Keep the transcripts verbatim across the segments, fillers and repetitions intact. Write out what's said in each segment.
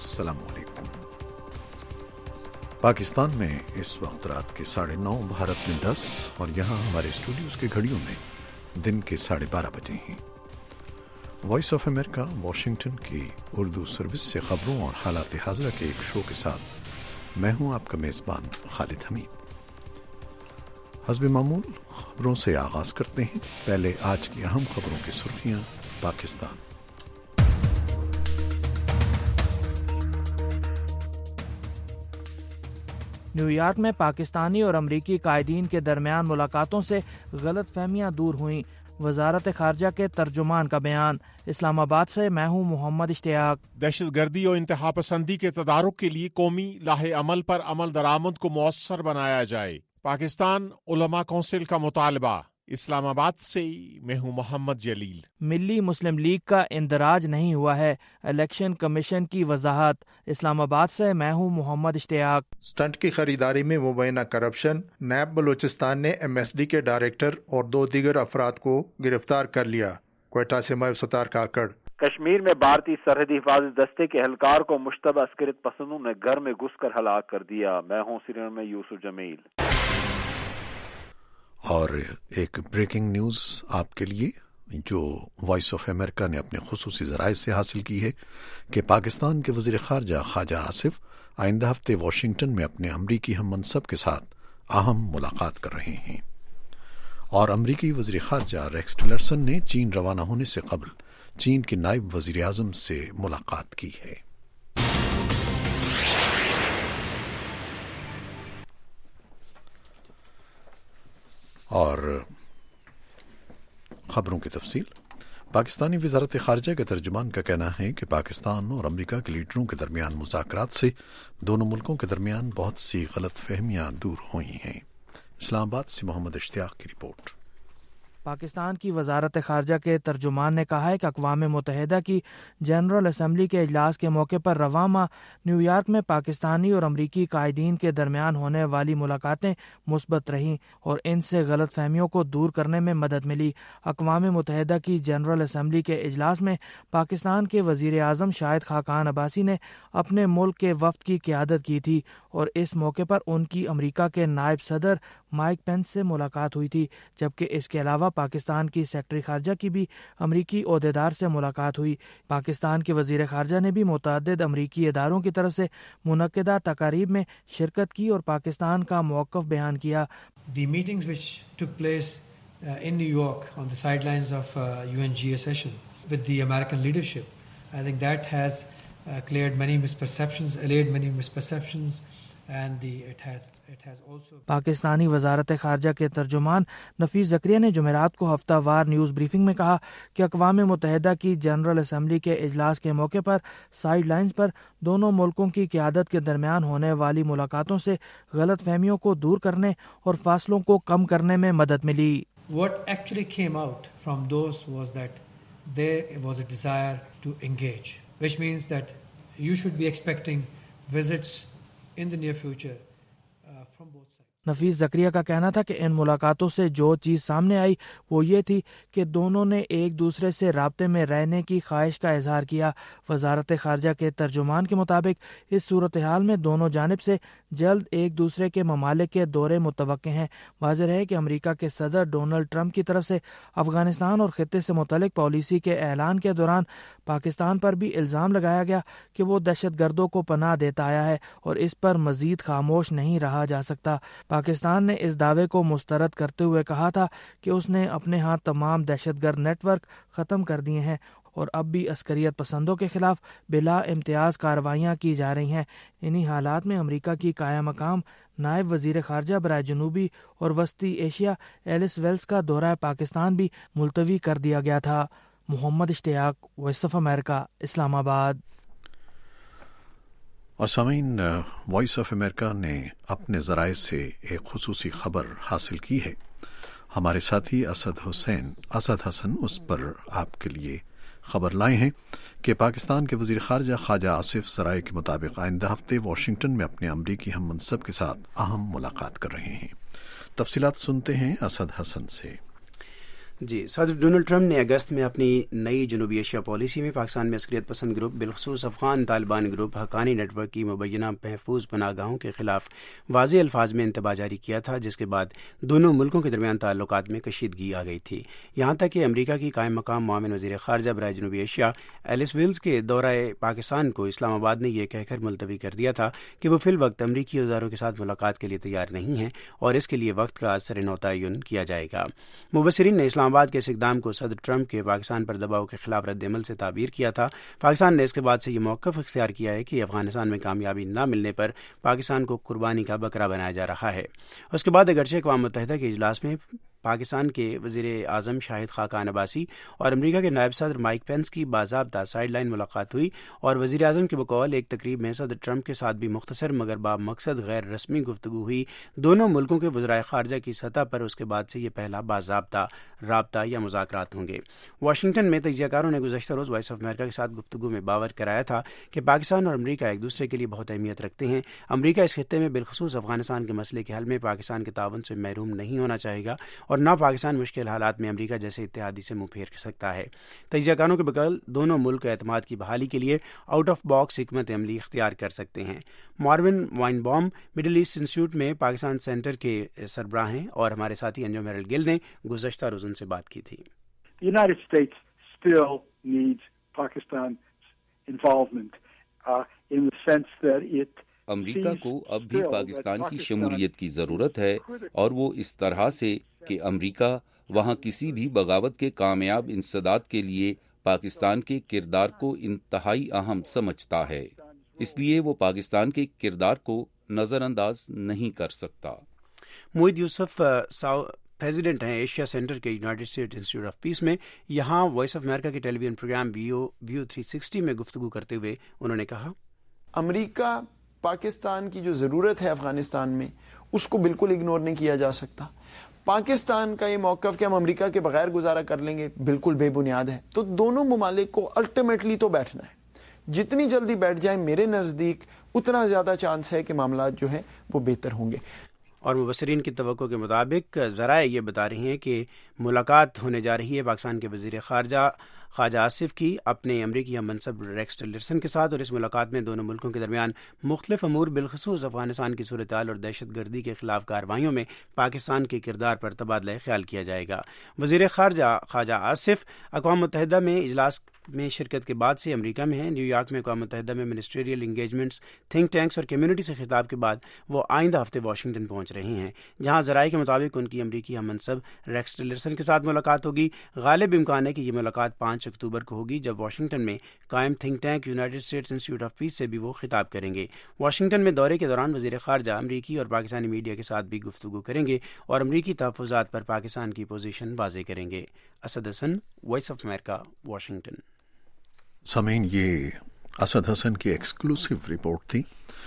السلام علیکم۔ پاکستان میں اس وقت رات کے ساڑھے نو، بھارت میں دس اور یہاں ہمارے اسٹوڈیوز کے گھڑیوں میں دن کے ساڑھے بارہ بجے ہیں۔ وائس آف امریکہ واشنگٹن کی اردو سروس سے خبروں اور حالات حاضرہ کے ایک شو کے ساتھ میں ہوں آپ کا میزبان خالد حمید۔ حسب معمول خبروں سے آغاز کرتے ہیں۔ پہلے آج کی اہم خبروں کی سرخیاں۔ پاکستان نیو یارک میں پاکستانی اور امریکی قائدین کے درمیان ملاقاتوں سے غلط فہمیاں دور ہوئیں، وزارت خارجہ کے ترجمان کا بیان۔ اسلام آباد سے میں ہوں محمد اشتیاق۔ دہشت گردی اور انتہا پسندی کے تدارک کے لیے قومی لاہ عمل پر عمل درآمد کو مؤثر بنایا جائے، پاکستان علماء کونسل کا مطالبہ۔ اسلام آباد سے میں ہوں محمد جلیل۔ ملی مسلم لیگ کا اندراج نہیں ہوا ہے، الیکشن کمیشن کی وضاحت۔ اسلام آباد سے میں ہوں محمد اشتیاق۔ سٹنٹ کی خریداری میں مبینہ کرپشن، نیب بلوچستان نے ایم ایس ڈی کے ڈائریکٹر اور دو دیگر افراد کو گرفتار کر لیا۔ کوئٹہ سے میں ستار کاکڑ۔ کشمیر میں بھارتی سرحدی حفاظت دستے کے اہلکار کو مشتبہ عسکریت پسندوں نے گھر میں گھس کر ہلاک کر دیا۔ میں ہوں سری نگر میں یوسف جمیل۔ اور ایک بریکنگ نیوز آپ کے لیے جو وائس آف امریکہ نے اپنے خصوصی ذرائع سے حاصل کی ہے کہ پاکستان کے وزیر خارجہ خواجہ آصف آئندہ ہفتے واشنگٹن میں اپنے امریکی ہم منصب کے ساتھ اہم ملاقات کر رہے ہیں، اور امریکی وزیر خارجہ ریکس ٹلرسن نے چین روانہ ہونے سے قبل چین کے نائب وزیر اعظم سے ملاقات کی ہے۔ اور خبروں کی تفصیل۔ پاکستانی وزارت خارجہ کے ترجمان کا کہنا ہے کہ پاکستان اور امریکہ کے لیڈروں کے درمیان مذاکرات سے دونوں ملکوں کے درمیان بہت سی غلط فہمیاں دور ہوئی ہیں۔ اسلام آباد سے محمد اشتیاق کی رپورٹ۔ پاکستان کی وزارت خارجہ کے ترجمان نے کہا ہے کہ اقوام متحدہ کی جنرل اسمبلی کے اجلاس کے موقع پر رواں ماہ نیو یارک میں پاکستانی اور امریکی قائدین کے درمیان ہونے والی ملاقاتیں مثبت رہیں اور ان سے غلط فہمیوں کو دور کرنے میں مدد ملی۔ اقوام متحدہ کی جنرل اسمبلی کے اجلاس میں پاکستان کے وزیر اعظم شاہد خاقان عباسی نے اپنے ملک کے وفد کی قیادت کی تھی اور اس موقع پر ان کی امریکہ کے نائب صدر مائک پینس سے ملاقات ہوئی تھی، جبکہ اس کے علاوہ پاکستان کی سیکرٹری خارجہ کی بھی امریکی عہدیدار سے ملاقات ہوئی۔ پاکستان کے وزیر خارجہ نے بھی متعدد امریکی اداروں کی طرف سے منعقدہ تقاریب میں شرکت کی اور پاکستان کا موقف بیان کیا۔ The meetings which took place uh, in New York on the sidelines of uh, U N G A session with the American leadership, I think that has uh, cleared many misperceptions, allayed many misperceptions. And the, it has, it has also... Pakistani وزارت خارجہ کے ترجمان نفیس زکریا نے جمعرات کو ہفتہ وار news briefing میں کہا کہ اقوام متحدہ کی جنرل اسمبلی کے اجلاس کے موقع پر سائیڈ لائنز پر دونوں ملکوں کی قیادت کے درمیان ہونے والی ملاقاتوں سے غلط فہمیوں کو دور کرنے اور فاصلوں کو کم کرنے میں مدد ملی۔ What actually came out from those was that there was a desire to engage, which means that you should be expecting visits in the near future uh, from both sides. نفیس زکریا کا کہنا تھا کہ ان ملاقاتوں سے جو چیز سامنے آئی وہ یہ تھی کہ دونوں نے ایک دوسرے سے رابطے میں رہنے کی خواہش کا اظہار کیا۔ وزارت خارجہ کے ترجمان کے مطابق اس صورتحال میں دونوں جانب سے جلد ایک دوسرے کے ممالک کے دورے متوقع ہیں۔ واضح ہے کہ امریکہ کے صدر ڈونلڈ ٹرمپ کی طرف سے افغانستان اور خطے سے متعلق پالیسی کے اعلان کے دوران پاکستان پر بھی الزام لگایا گیا کہ وہ دہشت گردوں کو پناہ دیتا آیا ہے اور اس پر مزید خاموش نہیں رہا جا سکتا۔ پاکستان نے اس دعوے کو مسترد کرتے ہوئے کہا تھا کہ اس نے اپنے ہاں تمام دہشت گرد نیٹ ورک ختم کر دیے ہیں اور اب بھی عسکریت پسندوں کے خلاف بلا امتیاز کارروائیاں کی جا رہی ہیں۔ انہی حالات میں امریکہ کی قائم مقام نائب وزیر خارجہ برائے جنوبی اور وسطی ایشیا ایلس ویلز کا دورہ پاکستان بھی ملتوی کر دیا گیا تھا۔ محمد اشتیاق، وائس آف امریکہ، اسلام آباد۔ اور سامعین، وائس آف امریکہ نے اپنے ذرائع سے ایک خصوصی خبر حاصل کی ہے۔ ہمارے ساتھی اسد حسین اسد حسن اس پر آپ کے لیے خبر لائے ہیں کہ پاکستان کے وزیر خارجہ خواجہ آصف ذرائع کے مطابق آئندہ ہفتے واشنگٹن میں اپنے امریکی ہم منصب کے ساتھ اہم ملاقات کر رہے ہیں۔ تفصیلات سنتے ہیں اسد حسن سے۔ جی صدر ڈونلڈ ٹرمپ نے اگست میں اپنی نئی جنوبی ایشیا پالیسی میں پاکستان میں عسکریت پسند گروپ بالخصوص Afghan Taliban group Haqqani network کی مبینہ محفوظ پناہ گاہوں کے خلاف واضح الفاظ میں انتباہ جاری کیا تھا، جس کے بعد دونوں ملکوں کے درمیان تعلقات میں کشیدگی آ گئی تھی، یہاں تک کہ امریکہ کی قائم مقام معاون وزیر خارجہ برائے جنوبی ایشیا ایلس ویلز کے دورہ پاکستان کو اسلام آباد نے یہ کہہ کر ملتوی کر دیا تھا کہ وہ فی الوقت امریکی اداروں کے ساتھ ملاقات کے لیے تیار نہیں ہیں اور اس کے لیے وقت کا سر نو تعین کیا جائے گا۔ مبصرین نے اسلام آباد کے اس اقدام کو صدر ٹرمپ کے پاکستان پر دباؤ کے خلاف رد عمل سے تعبیر کیا تھا۔ پاکستان نے اس کے بعد سے یہ موقف اختیار کیا ہے کہ افغانستان میں کامیابی نہ ملنے پر پاکستان کو قربانی کا بکرا بنایا جا رہا ہے۔ اس کے بعد اگرچہ اقوام متحدہ کے اجلاس میں پاکستان کے وزیر اعظم شاہد خاقان عباسی اور امریکہ کے نائب صدر مائک پینس کی باضابطہ سائیڈ لائن ملاقات ہوئی اور وزیر اعظم کے بقول ایک تقریب میں صدر ٹرمپ کے ساتھ بھی مختصر مگر با مقصد غیر رسمی گفتگو ہوئی۔ دونوں ملکوں کے وزرائے خارجہ کی سطح پر اس کے بعد سے یہ پہلا باضابطہ رابطہ یا مذاکرات ہوں گے۔ واشنگٹن میں تجزیہ کاروں نے گزشتہ روز وائس آف امریکہ کے ساتھ گفتگو میں باور کرایا تھا کہ پاکستان اور امریکہ ایک دوسرے کے لیے بہت اہمیت رکھتے ہیں۔ امریکہ اس خطے میں بالخصوص افغانستان کے مسئلے کے حل میں پاکستان کے تعاون سے محروم نہیں ہونا چاہے گا اور نہ پاکستان مشکل حالات میں امریکہ جیسے اتحادی سے منہ پھیر سکتا ہے۔ تجزیہ کاروں کے بقول دونوں ملک اعتماد کی بحالی کے لیے آؤٹ آف باکس حکمت عملی اختیار کر سکتے ہیں۔ Marvin Weinbaum Middle East institute میں پاکستان سینٹر کے سربراہ ہیں اور ہمارے ساتھی انجم میرل گل نے گزشتہ روز ان سے بات کی تھی۔ United States still needs Pakistan's involvement uh, in the sense that it امریکہ کو اب بھی پاکستان کی شمولیت کی ضرورت ہے اور وہ اس طرح سے کہ امریکہ وہاں کسی بھی بغاوت کے کامیاب انسداد کے لیے پاکستان کے کردار کو انتہائی اہم سمجھتا ہے، اس لیے وہ پاکستان کے کردار کو نظر انداز نہیں کر سکتا۔ موید یوسف پریزیڈنٹ ہیں ایشیا سینٹر کے United State Institute of Peace میں، یہاں وائس آف امریکہ کے television programme view view three sixty میں گفتگو کرتے ہوئے انہوں نے کہا امریکہ پاکستان کی جو ضرورت ہے افغانستان میں اس کو بالکل اگنور نہیں کیا جا سکتا۔ پاکستان کا یہ موقف کہ ہم امریکہ کے بغیر گزارا کر لیں گے بالکل بے بنیاد ہے۔ تو دونوں ممالک کو الٹیمیٹلی تو بیٹھنا ہے، جتنی جلدی بیٹھ جائیں میرے نزدیک اتنا زیادہ چانس ہے کہ معاملات جو ہیں وہ بہتر ہوں گے۔ اور مبصرین کی توقع کے مطابق ذرائع یہ بتا رہے ہیں کہ ملاقات ہونے جا رہی ہے پاکستان کے وزیر خارجہ خواجہ آصف کی اپنے امریکی ہم منصب ریکس ٹلرسن کے ساتھ، اور اس ملاقات میں دونوں ملکوں کے درمیان مختلف امور بالخصوص افغانستان کی صورتحال اور دہشت گردی کے خلاف کارروائیوں میں پاکستان کے کردار پر تبادلہ خیال کیا جائے گا۔ وزیر خارجہ خواجہ آصف اقوام متحدہ میں اجلاس میں شرکت کے بعد سے امریکہ میں ہیں۔ نیو یارک میں اقوام متحدہ میں منسٹریل انگیجمنٹس، تھنک ٹینکس اور کمیونٹی سے خطاب کے بعد وہ آئندہ ہفتے واشنگٹن پہنچ رہے ہیں، جہاں ذرائع کے مطابق ان کی امریکی ہم منصب ریکس ٹلرسن کے ساتھ ملاقات ہوگی۔ غالب امکان ہے کہ یہ ملاقات پانچ اکتوبر کو ہوگی، جب واشنگٹن میں قائم think tank United States Institute of Peace سے بھی وہ خطاب کریں گے۔ واشنگٹن میں دورے کے دوران وزیر خارجہ امریکی اور پاکستانی میڈیا کے ساتھ بھی گفتگو کریں گے اور امریکی تحفظات پر پاکستان کی پوزیشن واضح کریں گے۔ Asad Hasan, Voice of America, Washington. سامعین، یہ اسد حسن کی ایکسکلوسیو رپورٹ تھی،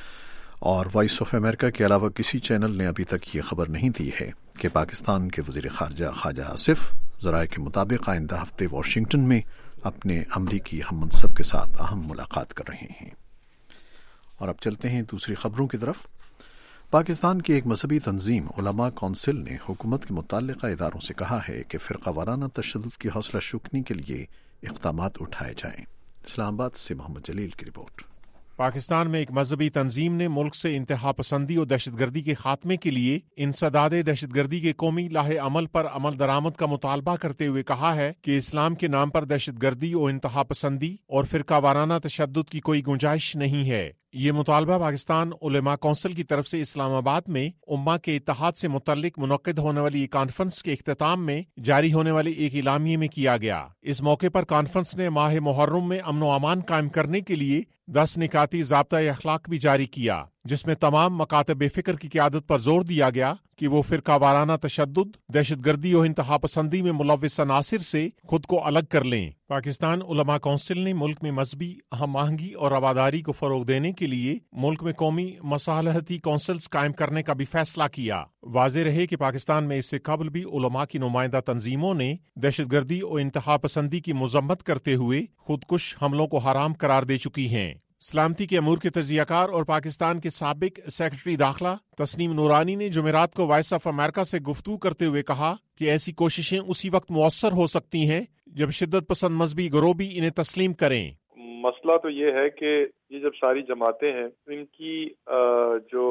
اور وائس آف امریکہ کے علاوہ کسی چینل نے ابھی تک یہ خبر نہیں دی ہے کہ پاکستان کے وزیر خارجہ خواجہ آصف ذرائع کے مطابق آئندہ ہفتے واشنگٹن میں اپنے امریکی ہم منصب کے ساتھ اہم ملاقات کر رہے ہیں۔ اور اب چلتے ہیں دوسری خبروں کی طرف۔ پاکستان کی ایک مذہبی تنظیم علماء کونسل نے حکومت کے متعلقہ اداروں سے کہا ہے کہ فرقہ وارانہ تشدد کی حوصلہ شکنی کے لیے اقدامات اٹھائے جائیں۔ اسلام آباد سے محمد جلیل کی رپورٹ۔ پاکستان میں ایک مذہبی تنظیم نے ملک سے انتہا پسندی اور دہشت گردی کے خاتمے کے لیے انسداد دہشت گردی کے قومی لاہ عمل پر عمل درآمد کا مطالبہ کرتے ہوئے کہا ہے کہ اسلام کے نام پر دہشت گردی اور انتہا پسندی اور فرقہ وارانہ تشدد کی کوئی گنجائش نہیں ہے۔ یہ مطالبہ پاکستان علماء کونسل کی طرف سے اسلام آباد میں امہ کے اتحاد سے متعلق منعقد ہونے والی ایک کانفرنس کے اختتام میں جاری ہونے والے ایک اعلامیے میں کیا گیا۔ اس موقع پر کانفرنس نے ماہ محرم میں امن و امان قائم کرنے کے لیے دس نکاتی ضابطۂ اخلاق بھی جاری کیا، جس میں تمام مکاتب فکر کی قیادت پر زور دیا گیا کہ وہ فرقہ وارانہ تشدد، دہشت گردی اور انتہا پسندی میں ملوث عناصر سے خود کو الگ کر لیں۔ پاکستان علماء کونسل نے ملک میں مذہبی ہم آہنگی اور رواداری کو فروغ دینے کے لیے ملک میں قومی مصالحتی کونسلز قائم کرنے کا بھی فیصلہ کیا۔ واضح رہے کہ پاکستان میں اس سے قبل بھی علماء کی نمائندہ تنظیموں نے دہشت گردی اور انتہا پسندی کی مذمت کرتے ہوئے خودکش حملوں کو حرام قرار دے چکی ہیں۔ سلامتی کے امور کے تجزیہ کار اور پاکستان کے سابق سیکرٹری داخلہ تسنیم نورانی نے جمعرات کو وائس آف امریکہ سے گفتگو کرتے ہوئے کہا کہ ایسی کوششیں اسی وقت مؤثر ہو سکتی ہیں جب شدت پسند مذہبی گروہ بھی انہیں تسلیم کریں۔ مسئلہ تو یہ ہے کہ یہ جب ساری جماعتیں ہیں ان کی جو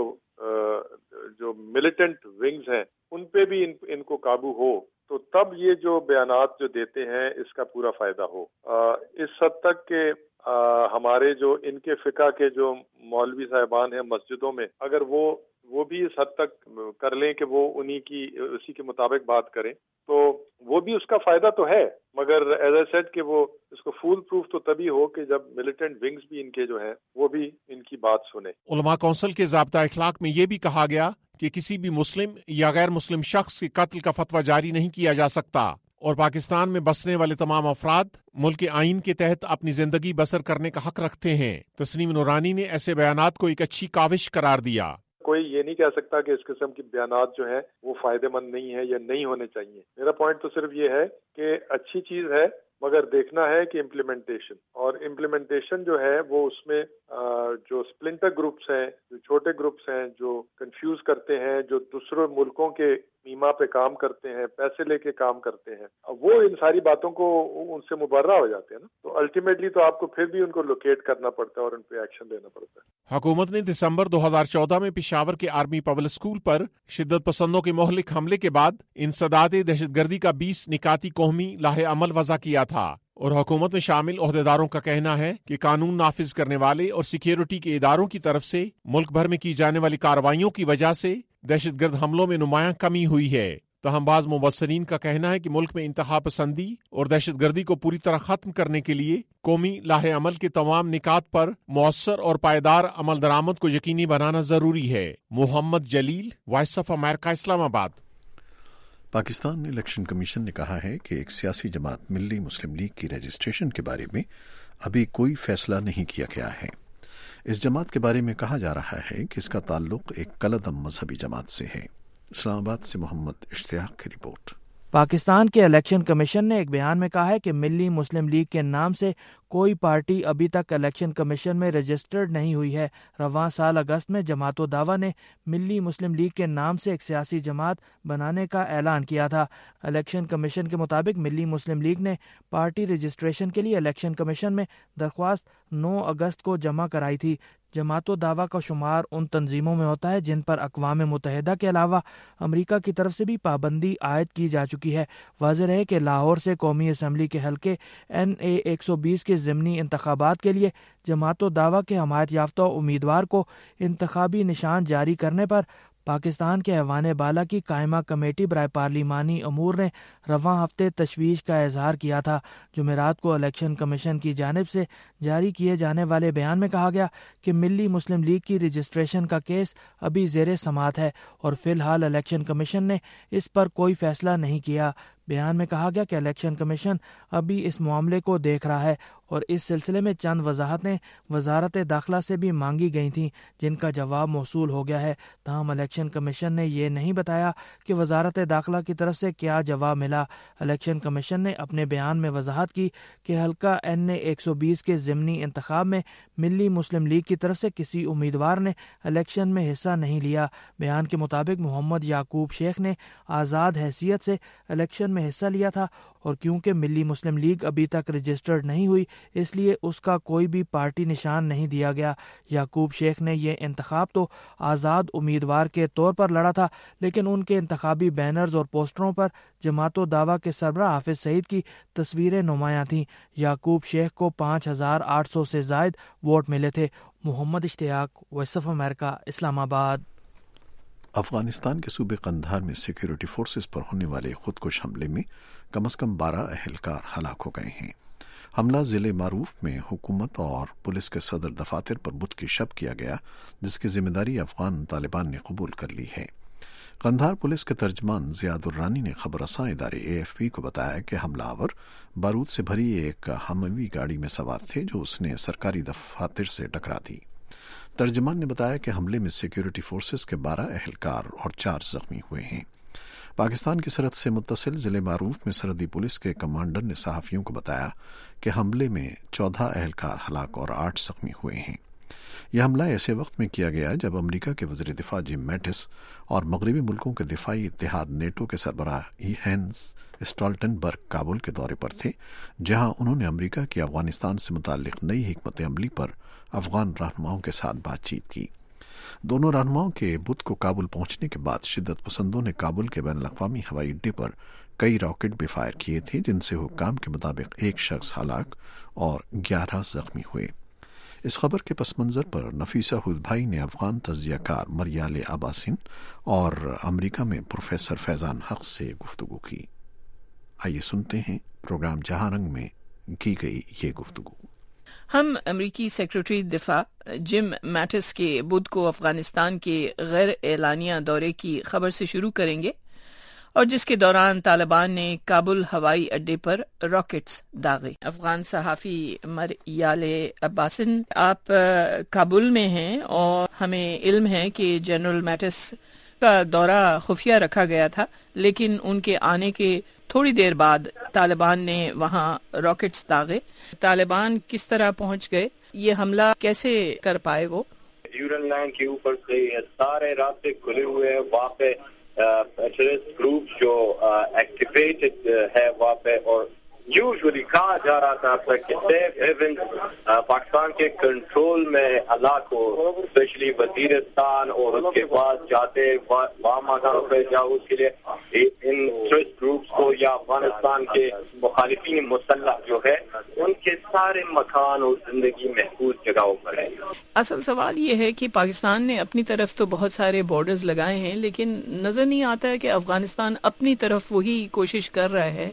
جو ملیٹنٹ ونگز ہیں ان پہ بھی ان, ان کو قابو ہو تو تب یہ جو بیانات جو دیتے ہیں اس کا پورا فائدہ ہو۔ اس حد تک کہ ہمارے جو ان کے فقہ کے جو مولوی صاحبان ہیں مسجدوں میں اگر وہ وہ بھی اس حد تک کر لیں کہ وہ انہی کی اسی کے مطابق بات کریں تو وہ بھی اس کا فائدہ تو ہے، مگر ایز اے سیڈ کہ وہ اس کو فول پروف تو تبھی ہو کہ جب ملیٹنٹ ونگز بھی ان کے جو ہیں وہ بھی ان کی بات سنیں۔ علماء کونسل کے ضابطہ اخلاق میں یہ بھی کہا گیا کہ کسی بھی مسلم یا غیر مسلم شخص کے قتل کا فتویٰ جاری نہیں کیا جا سکتا اور پاکستان میں بسنے والے تمام افراد ملک کے آئین کے تحت اپنی زندگی بسر کرنے کا حق رکھتے ہیں۔ تسنیم نورانی نے ایسے بیانات کو ایک اچھی کاوش قرار دیا۔ کوئی یہ نہیں کہہ سکتا کہ اس قسم کی بیانات جو ہیں وہ فائدہ مند نہیں ہے یا نہیں ہونے چاہیے۔ میرا پوائنٹ تو صرف یہ ہے کہ اچھی چیز ہے مگر دیکھنا ہے کہ امپلیمنٹیشن اور امپلیمنٹیشن جو ہے وہ اس میں جو سپلنٹر گروپس ہیں، جو چھوٹے گروپس ہیں، جو کنفیوز کرتے ہیں، جو دوسرے ملکوں کے ایما پہ کام کرتے ہیں، پیسے لے کے کام کرتے ہیں، وہ ان ساری باتوں کو ان سے مبرہ ہو جاتے ہیں نا، تو الٹیمیٹلی تو آپ کو پھر بھی ان کو لوکیٹ کرنا پڑتا ہے اور ان پہ ایکشن لینا پڑتا ہے۔ حکومت نے دسمبر دو ہزار چودہ میں پشاور کے آرمی پبلک اسکول پر شدت پسندوں کے مہلک حملے کے بعد انسداد دہشت گردی کا بیس نکاتی قومی لاہ عمل وضع کیا تھا اور حکومت میں شامل عہدیداروں کا کہنا ہے کہ قانون نافذ کرنے والے اور سیکیورٹی کے اداروں کی طرف سے ملک بھر میں کی جانے والی کارروائیوں کی وجہ سے دہشت گرد حملوں میں نمایاں کمی ہوئی ہے۔ تاہم بعض مبصرین کا کہنا ہے کہ ملک میں انتہا پسندی اور دہشت گردی کو پوری طرح ختم کرنے کے لیے قومی لاہ عمل کے تمام نکات پر مؤثر اور پائیدار عمل درآمد کو یقینی بنانا ضروری ہے۔ محمد جلیل، وائس آف امریکہ، اسلام آباد۔ پاکستان الیکشن کمیشن نے کہا ہے کہ ایک سیاسی جماعت ملی مسلم لیگ کی رجسٹریشن کے بارے میں ابھی کوئی فیصلہ نہیں کیا گیا ہے۔ اس جماعت کے بارے میں کہا جا رہا ہے کہ اس کا تعلق ایک کلعدم مذہبی جماعت سے ہے۔ اسلام آباد سے محمد اشتیاق کی رپورٹ۔ پاکستان کے الیکشن کمیشن نے ایک بیان میں کہا ہے کہ ملی مسلم لیگ کے نام سے کوئی پارٹی ابھی تک الیکشن کمیشن میں رجسٹرڈ نہیں ہوئی ہے۔ رواں سال اگست میں جماعت و دعویٰ نے ملی مسلم لیگ کے نام سے ایک سیاسی جماعت بنانے کا اعلان کیا تھا۔ الیکشن کمیشن کے مطابق ملی مسلم لیگ نے پارٹی رجسٹریشن کے لیے الیکشن کمیشن میں درخواست نو اگست کو جمع کرائی تھی۔ جماعت و دعویٰ کا شمار ان تنظیموں میں ہوتا ہے جن پر اقوام متحدہ کے علاوہ امریکہ کی طرف سے بھی پابندی عائد کی جا چکی ہے۔ واضح ہے کہ لاہور سے قومی اسمبلی کے حلقے این اے ایک سو بیس کے ضمنی انتخابات کے لیے جماعت و دعویٰ کے حمایت یافتہ امیدوار کو انتخابی نشان جاری کرنے پر پاکستان کے ایوان بالا کی قائمہ کمیٹی برائے پارلیمانی امور نے رواں ہفتے تشویش کا اظہار کیا تھا۔ جمعرات کو الیکشن کمیشن کی جانب سے جاری کیے جانے والے بیان میں کہا گیا کہ ملی مسلم لیگ کی رجسٹریشن کا کیس ابھی زیر سماعت ہے اور فی الحال الیکشن کمیشن نے اس پر کوئی فیصلہ نہیں کیا۔ بیان میں کہا گیا کہ الیکشن کمیشن ابھی اس معاملے کو دیکھ رہا ہے اور اس سلسلے میں چند وضاحتیں وزارت داخلہ سے بھی مانگی گئی تھیں جن کا جواب موصول ہو گیا ہے۔ تاہم الیکشن کمیشن نے یہ نہیں بتایا کہ وزارت داخلہ کی طرف سے کیا جواب ملا۔ الیکشن کمیشن نے اپنے بیان میں وضاحت کی کہ حلقہ این اے ایک سو بیس کے ضمنی انتخاب میں ملی مسلم لیگ کی طرف سے کسی امیدوار نے الیکشن میں حصہ نہیں لیا۔ بیان کے مطابق محمد یعقوب شیخ نے آزاد حیثیت سے الیکشن میں حصہ لیا تھا اور کیونکہ ملی مسلم لیگ ابھی تک رجسٹرڈ نہیں ہوئی اس لیے اس کا کوئی بھی پارٹی نشان نہیں دیا گیا۔ یعقوب شیخ نے یہ انتخاب تو آزاد امیدوار کے طور پر لڑا تھا لیکن ان کے انتخابی بینرز اور پوسٹروں پر جماعت و دعویٰ کے سربراہ حافظ سعید کی تصویریں نمایاں تھیں۔ یعقوب شیخ کو پانچ ہزار آٹھ سو سے زائد ووٹ ملے تھے۔ محمد اشتیاق، وائس آف امریکہ، اسلام آباد۔ افغانستان کے صوبے قندھار میں سیکیورٹی فورسز پر ہونے والے خودکش حملے میں کم از کم بارہ اہلکار ہلاک ہو گئے ہیں۔ حملہ ضلع معروف میں حکومت اور پولیس کے صدر دفاتر پر بدھ کی شب کیا گیا جس کی ذمہ داری افغان طالبان نے قبول کر لی ہے۔ قندھار پولیس کے ترجمان زیاد الرانی نے خبر رساں ادارے اے ایف پی کو بتایا کہ حملہ آور بارود سے بھری ایک ہموی گاڑی میں سوار تھے جو اس نے سرکاری دفاتر سے ٹکرا دی۔ ترجمان نے بتایا کہ حملے میں سیکیورٹی فورسز کے بارہ اہلکار اور چار زخمی ہوئے ہیں۔ پاکستان کی سرحد سے متصل ضلع معروف میں سرحدی پولیس کے کمانڈر نے صحافیوں کو بتایا کہ حملے میں چودہ اہلکار ہلاک اور آٹھ زخمی ہوئے ہیں۔ یہ حملہ ایسے وقت میں کیا گیا جب امریکہ کے وزیر دفاع جم میٹس اور مغربی ملکوں کے دفاعی اتحاد نیٹو کے سربراہ ہینس اسٹالٹنبرگ کابل کے دورے پر تھے، جہاں انہوں نے امریکہ کی افغانستان سے متعلق نئی حکمت عملی پر افغان رہنماؤں کے ساتھ بات چیت کی۔ دونوں رہنماؤں کے بدھ کو کابل پہنچنے کے بعد شدت پسندوں نے کابل کے بین الاقوامی ہوائی اڈے پر کئی راکٹ بھی فائر کیے تھے، جن سے حکام کے مطابق ایک شخص ہلاک اور گیارہ زخمی ہوئے۔ اس خبر کے پس منظر پر نفیسہ ہودبھائی نے افغان تجزیہ کار مریال عباسین اور امریکہ میں پروفیسر فیضان حق سے گفتگو کی۔ آئیے سنتے ہیں پروگرام جہاں رنگ میں کی گئی یہ گفتگو۔ ہم امریکی سیکرٹری دفاع جم میٹس کے بدھ کو افغانستان کے غیر اعلانیہ دورے کی خبر سے شروع کریں گے، اور جس کے دوران طالبان نے کابل ہوائی اڈے پر راکٹس داغے۔ افغان صحافی مریال عباسین، آپ کابل میں ہیں اور ہمیں علم ہے کہ جنرل میٹس کا دورہ خفیہ رکھا گیا تھا، لیکن ان کے آنے کے تھوڑی دیر بعد طالبان نے وہاں راکٹس داغے۔ طالبان کس طرح پہنچ گئے؟ یہ حملہ کیسے کر پائے؟ وہ یورین لائن کے اوپر سے سارے راستے کھلے ہوئے ہیں، وہاں پہ ٹیررسٹ گروپ جو ایکٹیویٹڈ ہے وہاں پہ، اور یوزلی کہا جا رہا تھا کہ سیف ہیون پاکستان کے کنٹرول میں علاقوں، اسپیشلی وزیرستان اور اس کے بعد جاتے وہاں مکانوں پہ جاؤ، اس کے لیے ان ٹیررسٹ گروپس کو یا افغانستان کے مخالفین مسلح جو ہے ان کے سارے مکان اور زندگی محفوظ جگہوں پر ہے۔ اصل سوال یہ ہے کہ پاکستان نے اپنی طرف تو بہت سارے بارڈرز لگائے ہیں، لیکن نظر نہیں آتا ہے کہ افغانستان اپنی طرف وہی کوشش کر رہا ہے۔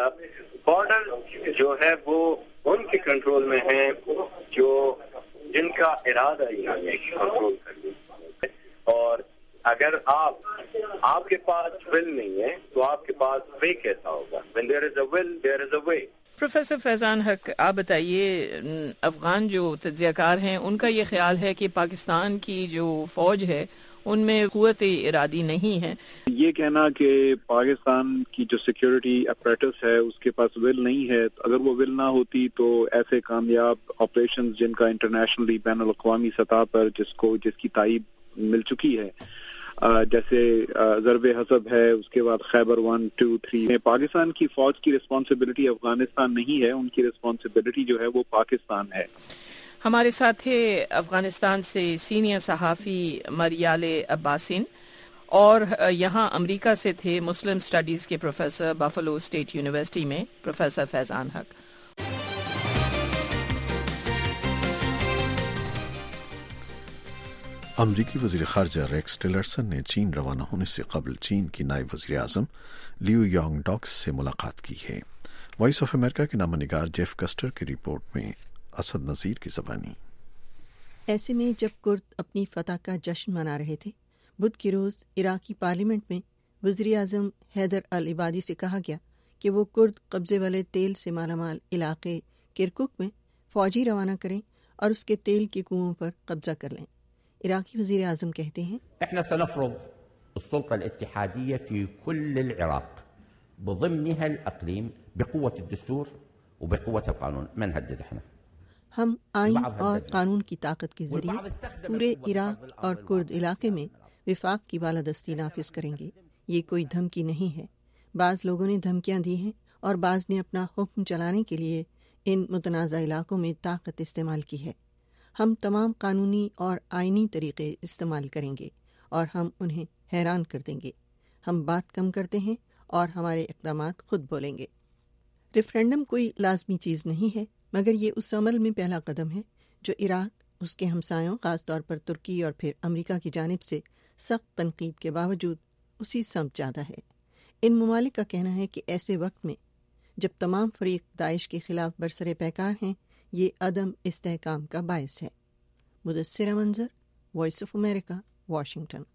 بارڈر جو ہے وہ ان کے کنٹرول میں ہیں جو جن کا ارادہ ہی ہے کنٹرول کرنے، اور اگر آپ آپ کے پاس ول نہیں ہے تو آپ کے پاس وے کیسا ہوگا؟ when there is a will there is a way۔ Professor Faizan Haq, آپ بتائیے، افغان جو تجزیہ کار ہیں ان کا یہ خیال ہے کہ پاکستان کی جو فوج ہے ان میں قوت ارادی نہیں ہے۔ یہ کہنا کہ پاکستان کی جو سیکیورٹی اپریٹس ہے اس کے پاس ول نہیں ہے، اگر وہ ول نہ ہوتی تو ایسے کامیاب آپریشنز جن کا انٹرنیشنلی بین الاقوامی سطح پر جس کو جس کی تائید مل چکی ہے، جیسے ضرب حسب ہے، اس کے بعد Khyber one two three, Pakistan کی فوج کی رسپانسبلٹی افغانستان نہیں ہے، ان کی رسپانسبلٹی جو ہے وہ پاکستان ہے۔ ہمارے ساتھ ہے افغانستان سے سینئر صحافی مریال عباسین، اور یہاں امریکہ سے تھے مسلم اسٹڈیز کے پروفیسر بفلو اسٹیٹ یونیورسٹی میں پروفیسر فیضان حق۔ امریکی وزیر خارجہ ریکس ٹیلرسن نے چین روانہ ہونے سے قبل چین کی نائب وزیر اعظم لیو یانگ ڈاکس سے ملاقات کی ہے۔ وائس آف امریکہ کے نامہ نگار جیف کسٹر کی رپورٹ میں اسد نذیر کی زبانی۔ ایسے میں جب کرد اپنی فتح کا جشن منا رہے تھے، بدھ کے روز عراقی پارلیمنٹ میں وزیر اعظم حیدر العبادی سے کہا گیا کہ وہ کرد قبضے والے تیل سے مالا مال علاقے کرکک میں فوجی روانہ کریں اور اس کے تیل کے کنوؤں پر قبضہ کر لیں۔ عراقی وزیر اعظم کہتے ہیں، احنا سنفرض السلطة الاتحادية في كل العراق بضمنها الأقليم بقوة الدستور وبقوة القانون، ما نهدد احنا۔ ہم آئین اور قانون کی طاقت کے ذریعے پورے عراق اور کرد علاقے میں وفاق کی بالادستی نافذ کریں گے۔ یہ کوئی دھمکی نہیں ہے۔ بعض لوگوں نے دھمکیاں دی ہیں اور بعض نے اپنا حکم چلانے کے لیے ان متنازع علاقوں میں طاقت استعمال کی ہے۔ ہم تمام قانونی اور آئینی طریقے استعمال کریں گے اور ہم انہیں حیران کر دیں گے۔ ہم بات کم کرتے ہیں اور ہمارے اقدامات خود بولیں گے۔ ریفرینڈم کوئی لازمی چیز نہیں ہے، مگر یہ اس عمل میں پہلا قدم ہے جو عراق، اس کے ہمسایوں خاص طور پر ترکی اور پھر امریکہ کی جانب سے سخت تنقید کے باوجود اسی سمت جاتا ہے۔ ان ممالک کا کہنا ہے کہ ایسے وقت میں جب تمام فریق داعش کے خلاف برسر پیکار ہیں، یہ عدم استحکام کا باعث ہے۔ مدثرہ منظر، وائس آف امریکہ، واشنگٹن۔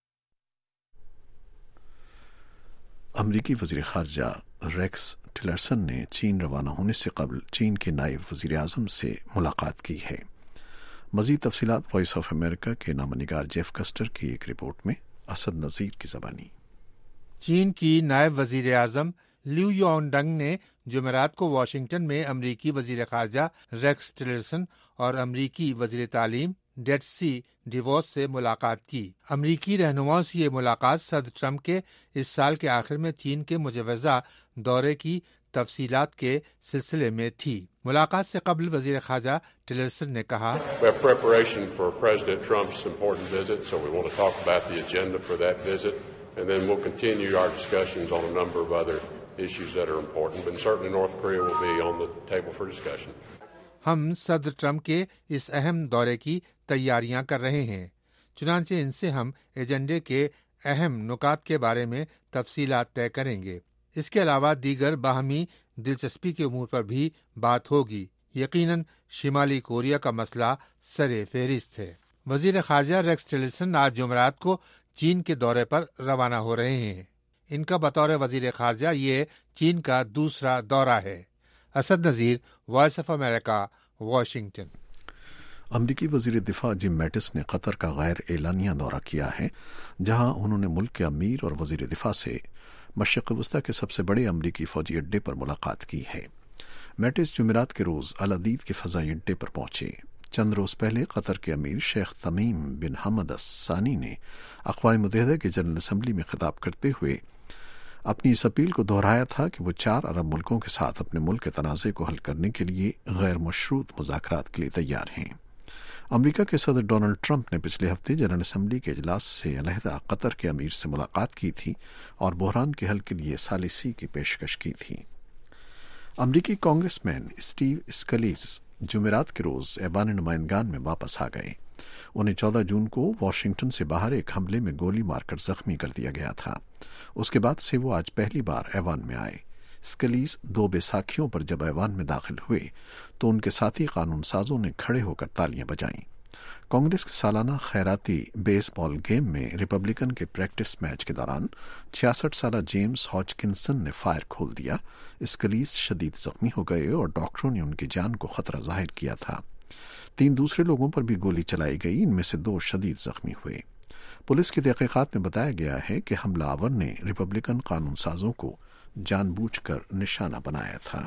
امریکی وزیر خارجہ ریکس ٹیلرسن نے چین روانہ ہونے سے قبل چین کے نائب وزیر اعظم سے ملاقات کی ہے۔ مزید تفصیلات وائس آف امریکہ کے نامہ نگار جیف کسٹر کی ایک رپورٹ میں اسد نذیر کی زبانی۔ چین کی نائب وزیر اعظم لیو یون ڈنگ نے جمعرات کو واشنگٹن میں امریکی وزیر خارجہ ریکس ٹیلرسن اور امریکی وزیر تعلیم ڈیٹسی ڈیووس سے ملاقات کی۔ امریکی رہنماؤں سے یہ ملاقات صدر ٹرمپ کے اس سال کے آخر میں چین کے مجوزہ دورے کی تفصیلات کے سلسلے میں تھی۔ ملاقات سے قبل وزیر خارجہ ٹیلرسن نے کہا، And then we'll continue our discussions on a number of other issues that are important, but certainly North Korea will be on the table for discussion. ہم صدر ٹرمپ کے اس اہم دورے کی تیاریاں کر رہے ہیں، چنانچہ ان سے ہم ایجنڈے کے اہم نکات کے بارے میں تفصیلات طے کریں گے۔ اس کے علاوہ دیگر باہمی دلچسپی کے امور پر بھی بات ہوگی۔ یقیناً شمالی کوریا کا مسئلہ سر فہرست ہے۔ وزیر خارجہ ریکس ٹیلرسن آج جمعرات کو چین کے دورے پر روانہ ہو رہے ہیں۔ ان کا بطور وزیر خارجہ یہ چین کا دوسرا دورہ ہے۔ Asad Nazir, Voice of America, Washington. امریکی وزیر دفاع جم میٹس نے قطر کا غیر اعلانیہ دورہ کیا ہے، جہاں انہوں نے ملک کے امیر اور وزیر دفاع سے مشرق وسطی کے سب سے بڑے امریکی فوجی اڈے پر ملاقات کی ہے۔ میٹس جمعرات کے روز العدید کے فضائی اڈے پر پہنچے۔ چند روز پہلے قطر کے امیر شیخ تمیم بن حمد الثانی نے اقوام متحدہ کے جنرل اسمبلی میں خطاب کرتے ہوئے اپنی اس اپیل کو دہرایا تھا کہ وہ چار عرب ملکوں کے ساتھ اپنے ملک کے تنازع کو حل کرنے کے لیے غیر مشروط مذاکرات کے لیے تیار ہیں۔ امریکہ کے صدر ڈونلڈ ٹرمپ نے پچھلے ہفتے جنرل اسمبلی کے اجلاس سے علیحدہ قطر کے امیر سے ملاقات کی تھی اور بحران کے حل کے لیے ثالثی کی پیشکش کی تھی۔ امریکی کانگریس مین اسٹیو اسکلیز جمعرات کے روز ایوان نمائندگان میں واپس آ گئے۔ انہیں چودہ جون کو واشنگٹن سے باہر ایک حملے میں گولی مار کر زخمی کر دیا گیا تھا۔ اس کے بعد سے وہ آج پہلی بار ایوان میں آئے۔ اسکلیز دو بیساکھیوں پر جب ایوان میں داخل ہوئے تو ان کے ساتھی قانون سازوں نے کھڑے ہو کر تالیاں بجائیں۔ کانگریس کے سالانہ خیراتی بیس بال گیم میں ریپبلکن کے پریکٹس میچ کے دوران چھیاسٹھ سالہ جیمز ہاچکنسن نے فائر کھول دیا۔ اسکلیز شدید زخمی ہو گئے اور ڈاکٹروں نے ان کی جان کو خطرہ ظاہر کیا تھا۔ تین دوسرے لوگوں پر بھی گولی چلائی گئی، ان میں سے دو شدید زخمی ہوئے۔ پولیس کی تحقیقات میں بتایا گیا ہے کہ حملہ آور نے ریپبلکن قانون سازوں کو جان بوجھ کر نشانہ بنایا تھا۔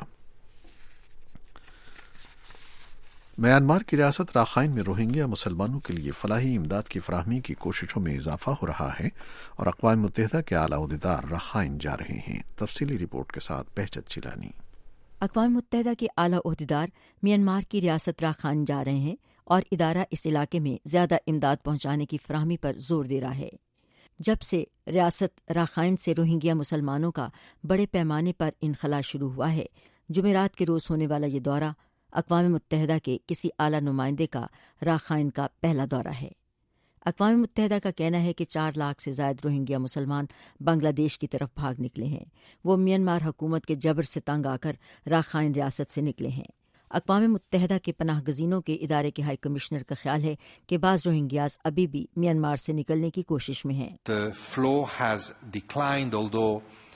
میانمار کی ریاست راخائن میں روہنگیا مسلمانوں کے لیے فلاحی امداد کی فراہمی کی کوششوں میں اضافہ ہو رہا ہے اور اقوام متحدہ کے اعلیٰ عہدیدار راخائن جا رہے ہیں۔ تفصیلی رپورٹ کے ساتھ بہجت چیلانی۔ اقوام متحدہ کے اعلیٰ عہدیدار میانمار کی ریاست راخائن جا رہے ہیں اور ادارہ اس علاقے میں زیادہ امداد پہنچانے کی فراہمی پر زور دے رہا ہے۔ جب سے ریاست راخائن سے روہنگیا مسلمانوں کا بڑے پیمانے پر انخلاء شروع ہوا ہے، جمعرات کے روز ہونے والا یہ دورہ اقوام متحدہ کے کسی اعلیٰ نمائندے کا راخائن کا پہلا دورہ ہے۔ اقوام متحدہ کا کہنا ہے کہ چار لاکھ سے زائد روہنگیا مسلمان بنگلہ دیش کی طرف بھاگ نکلے ہیں۔ وہ میانمار حکومت کے جبر سے تنگ آ کر راخائن ریاست سے نکلے ہیں۔ اقوام متحدہ کے پناہ گزینوں کے ادارے کے ہائی کمشنر کا خیال ہے کہ بعض روہنگیاز ابھی بھی میانمار سے نکلنے کی کوشش میں ہیں۔ The flow has declined, although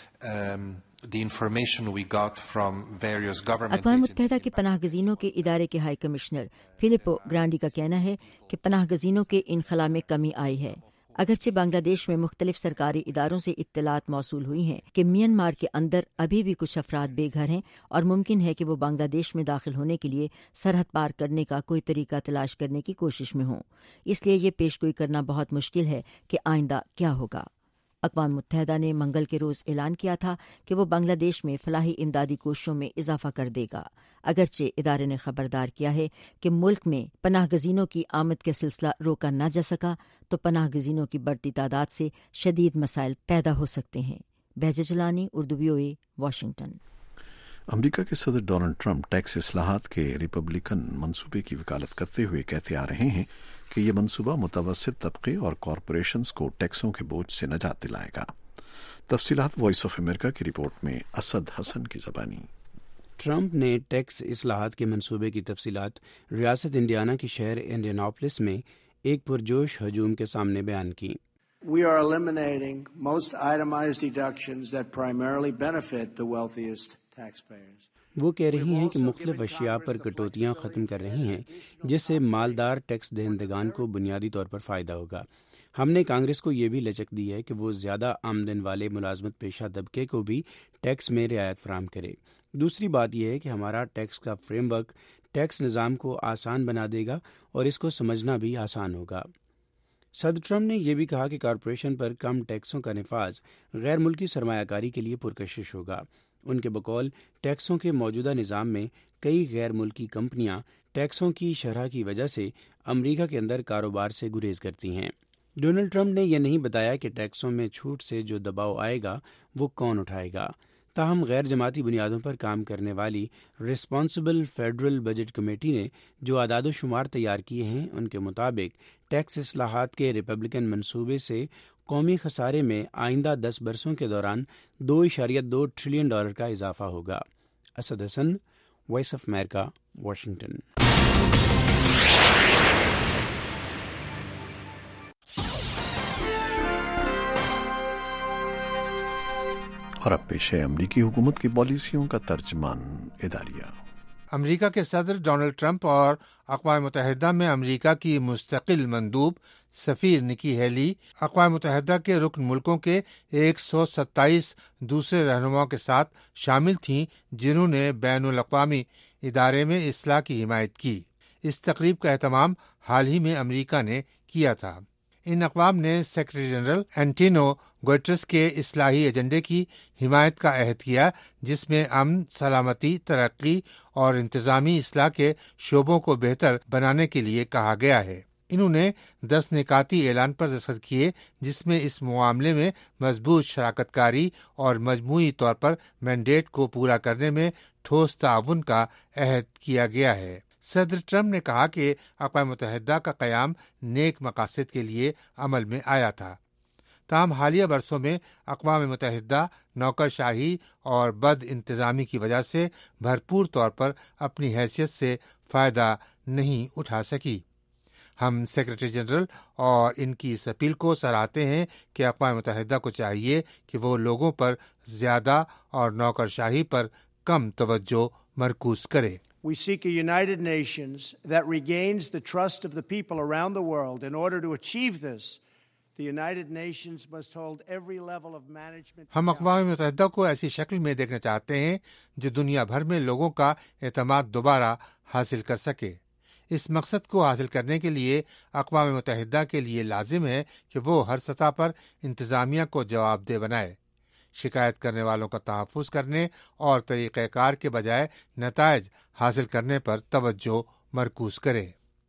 um, the information we got from various government اقوام متحدہ کے پناہ گزینوں کے ادارے کے ہائی کمشنر فلپو گرانڈی کا کہنا ہے کہ پناہ گزینوں کے انخلاء میں کمی آئی ہے۔ اگرچہ بنگلہ دیش میں مختلف سرکاری اداروں سے اطلاعات موصول ہوئی ہیں کہ میانمار کے اندر ابھی بھی کچھ افراد بے گھر ہیں اور ممکن ہے کہ وہ بنگلہ دیش میں داخل ہونے کے لیے سرحد پار کرنے کا کوئی طریقہ تلاش کرنے کی کوشش میں ہوں، اس لیے یہ پیشگوئی کرنا بہت مشکل ہے کہ آئندہ کیا ہوگا۔ اقوام متحدہ نے منگل کے روز اعلان کیا تھا کہ وہ بنگلہ دیش میں فلاحی امدادی کوششوں میں اضافہ کر دے گا، اگرچہ ادارے نے خبردار کیا ہے کہ ملک میں پناہ گزینوں کی آمد کا سلسلہ روکا نہ جا سکا تو پناہ گزینوں کی بڑھتی تعداد سے شدید مسائل پیدا ہو سکتے ہیں۔ Behjat Gilani, Urdu V O A, Washington. امریکہ کے صدر ڈونلڈ ٹرمپ ٹیکس اصلاحات کے ریپبلکن منصوبے کی وکالت کرتے ہوئے کہتے آ رہے ہیں کہ یہ منصوبہ متوسط طبقے اور کارپوریشنز کو ٹیکسوں کے بوجھ سے نجات دلائے گا۔ تفصیلات وائس آف امریکہ کی رپورٹ میں اسد حسن کی زبانی۔ ٹرمپ نے ٹیکس اصلاحات کے منصوبے کی تفصیلات ریاست انڈیانا کے شہر انڈیناپولس میں ایک پرجوش ہجوم کے سامنے بیان کی۔ We are eliminating most itemized deductions that primarily benefit the wealthiest taxpayers. وہ کہہ رہی ہیں کہ مختلف اشیاء پر کٹوتیاں ختم کر رہی ہیں جس سے مالدار ٹیکس دہندگان کو بنیادی طور پر فائدہ ہوگا۔ ہم نے کانگریس کو یہ بھی لچک دی ہے کہ وہ زیادہ آمدن والے ملازمت پیشہ طبقے کو بھی ٹیکس میں رعایت فراہم کرے۔ دوسری بات یہ ہے کہ ہمارا ٹیکس کا فریم ورک ٹیکس نظام کو آسان بنا دے گا اور اس کو سمجھنا بھی آسان ہوگا۔ صدر ٹرمپ نے یہ بھی کہا کہ کارپوریشن پر کم ٹیکسوں کا نفاذ غیر ملکی سرمایہ کاری کے لیے پرکشش ہوگا۔ ان کے بقول ٹیکسوں کے موجودہ نظام میں کئی غیر ملکی کمپنیاں ٹیکسوں کی شرح کی وجہ سے امریکہ کے اندر کاروبار سے گریز کرتی ہیں۔ ڈونلڈ ٹرمپ نے یہ نہیں بتایا کہ ٹیکسوں میں چھوٹ سے جو دباؤ آئے گا وہ کون اٹھائے گا۔ تاہم غیر جماعتی بنیادوں پر کام کرنے والی ریسپانسبل فیڈرل بجٹ کمیٹی نے جو اعداد و شمار تیار کیے ہیں ان کے مطابق ٹیکس اصلاحات کے ریپبلکن منصوبے سے قومی خسارے میں آئندہ دس برسوں کے دوران دو اشاریہ دو ٹریلین ڈالر کا اضافہ ہوگا۔ Asad Hasan, Voice of America, Washington. اور اب پیش ہے امریکی حکومت کی پالیسیوں کا ترجمان اداریہ۔ امریکہ کے صدر ڈونلڈ ٹرمپ اور اقوام متحدہ میں امریکہ کی مستقل مندوب سفیر نکی ہیلی اقوام متحدہ کے رکن ملکوں کے ایک سو ستائیس دوسرے رہنماؤں کے ساتھ شامل تھیں جنہوں نے بین الاقوامی ادارے میں اصلاح کی حمایت کی۔ اس تقریب کا اہتمام حال ہی میں امریکہ نے کیا تھا۔ ان اقوام نے سیکرٹری جنرل اینٹونیو گوئٹرس کے اصلاحی ایجنڈے کی حمایت کا عہد کیا، جس میں امن، سلامتی، ترقی اور انتظامی اصلاح کے شعبوں کو بہتر بنانے کے لیے کہا گیا ہے۔ انہوں نے دس نکاتی اعلان پر دستخط کیے جس میں اس معاملے میں مضبوط شراکت کاری اور مجموعی طور پر مینڈیٹ کو پورا کرنے میں ٹھوس تعاون کا عہد کیا گیا ہے۔ صدر ٹرمپ نے کہا کہ اقوام متحدہ کا قیام نیک مقاصد کے لیے عمل میں آیا تھا، تاہم حالیہ برسوں میں اقوام متحدہ نوکرشاہی اور بد انتظامی کی وجہ سے بھرپور طور پر اپنی حیثیت سے فائدہ نہیں اٹھا سکی۔ ہم سیکرٹری جنرل اور ان کی اس اپیل کو سراہتے ہیں کہ اقوام متحدہ کو چاہیے کہ وہ لوگوں پر زیادہ اور نوکرشاہی پر کم توجہ مرکوز کرے۔ We seek a united nations that regains the trust of the people around the world. In order to achieve this, the United Nations must hold every level of management. ہم اقوام متحدہ کو ایسی شکل میں دیکھنا چاہتے ہیں جو دنیا بھر میں لوگوں کا اعتماد دوبارہ حاصل کر سکے۔ اس مقصد کو حاصل کرنے کے لیے اقوام متحدہ کے لیے لازم ہے کہ وہ ہر سطح پر انتظامیہ کو جواب دہ بنائے، شکایت کرنے والوں کا تحفظ کرنے اور طریقہ کار کے بجائے نتائج حاصل کرنے پر توجہ مرکوز کرے۔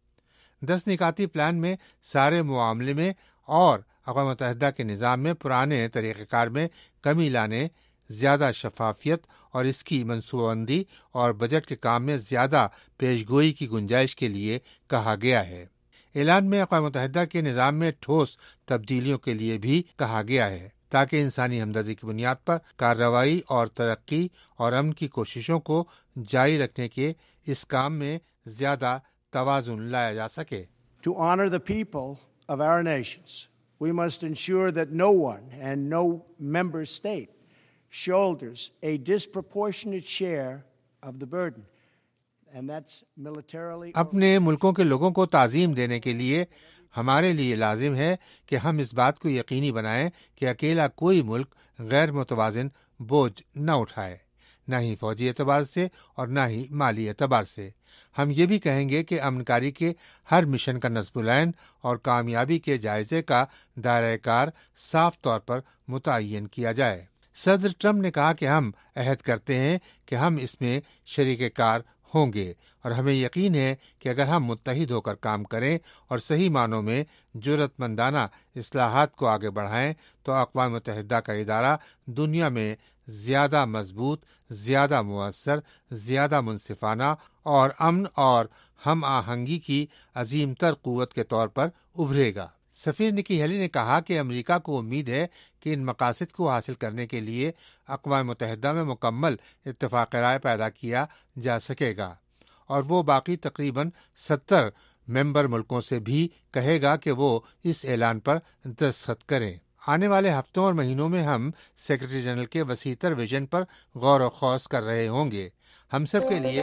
دس نکاتی پلان میں سارے معاملے میں اور اقوام متحدہ کے نظام میں پرانے طریقہ کار میں کمی لانے، زیادہ شفافیت اور اس کی منصوبہ بندی اور بجٹ کے کام میں زیادہ پیش گوئی کی گنجائش کے لیے کہا گیا ہے۔ اعلان میں اقوام متحدہ کے نظام میں ٹھوس تبدیلیوں کے لیے بھی کہا گیا ہے تاکہ انسانی ہمدردی کی بنیاد پر کارروائی اور ترقی اور امن کی کوششوں کو جاری رکھنے کے اس کام میں زیادہ توازن لایا جا سکے۔ To honor the people of our nations, we must ensure that no one and no member state shoulders a disproportionate share of the burden, and that's militarily. اپنے ملکوں کے لوگوں کو تعظیم دینے کے لیے ہمارے لیے لازم ہے کہ ہم اس بات کو یقینی بنائیں کہ اکیلا کوئی ملک غیر متوازن بوجھ نہ اٹھائے، نہ ہی فوجی اعتبار سے اور نہ ہی مالی اعتبار سے۔ ہم یہ بھی کہیں گے کہ امن کاری کے ہر مشن کا نصب العین اور کامیابی کے جائزے کا دائرہ کار صاف طور پر متعین کیا جائے۔ صدر ٹرمپ نے کہا کہ ہم عہد کرتے ہیں کہ ہم اس میں شریک کار ہوں گے اور ہمیں یقین ہے کہ اگر ہم متحد ہو کر کام کریں اور صحیح معنوں میں جرأت مندانہ اصلاحات کو آگے بڑھائیں تو اقوام متحدہ کا ادارہ دنیا میں زیادہ مضبوط، زیادہ مؤثر، زیادہ منصفانہ اور امن اور ہم آہنگی کی عظیم تر قوت کے طور پر ابھرے گا۔ سفیر نکی ہیلی نے کہا کہ امریکہ کو امید ہے کہ ان مقاصد کو حاصل کرنے کے لیے اقوام متحدہ میں مکمل اتفاق رائے پیدا کیا جا سکے گا اور وہ باقی تقریباً ستر ممبر ملکوں سے بھی کہے گا کہ وہ اس اعلان پر دستخط کریں۔ آنے والے ہفتوں اور مہینوں میں ہم سیکرٹری جنرل کے وسیع تر ویژن پر غور و خوض کر رہے ہوں گے۔ ہم سب کے لیے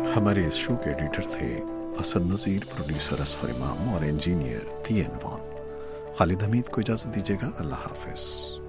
ہمارے اس شو کے ایڈیٹر تھے اسد نذیر، پروڈیوسر اسفر امام اور انجینئر تی این وان۔ خالد حمید کو اجازت دیجیے گا، اللہ حافظ۔